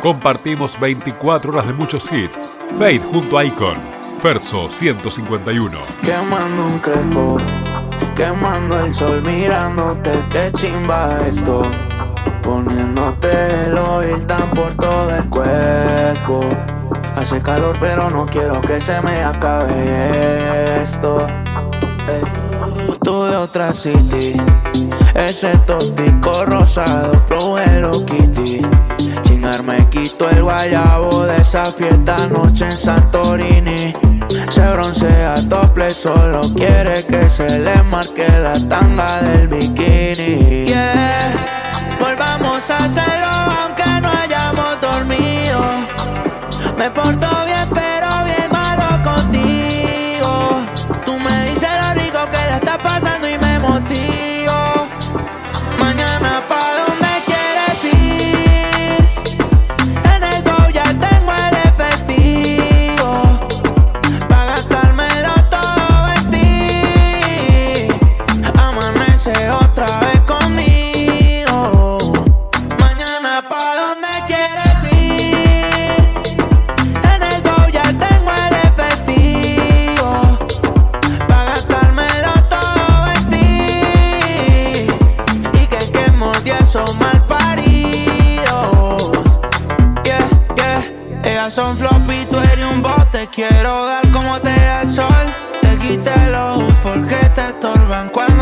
Compartimos 24 horas de muchos hits. Fade junto a Icon. Verso 151. Quemando un crespo, quemando el sol, mirándote, qué chimba esto. Poniéndote el oil tan por todo el cuerpo. Hace calor pero no quiero que se me acabe esto. Tú de otra city, ese tóxico rosado, flow Hello Kitty. Chingar me quito el guayabo de esa fiesta anoche en Santorini. Se broncea topless, solo quiere que se le marque la tanga del bikini. Yeah, volvamos a hacerlo aunque no hayamos dormido. Me porto bien pero bien malo contigo. Tú me dices lo rico que la estás pasando y me motivo. Mañana pa' dónde quieres ir. En el go ya tengo el efectivo pa' gastármelo todo en ti. Amanece otra vez conmigo. Mañana pa' dónde quieres ir. En el go ya tengo el efectivo pa' gastármelo todo en ti. Y que quemo 10 son mal paridos. Yeah, yeah. Ellas son floppy, tú eres un bot. Te quiero dar como te da el sol. Te quité los hoods porque te estorban cuando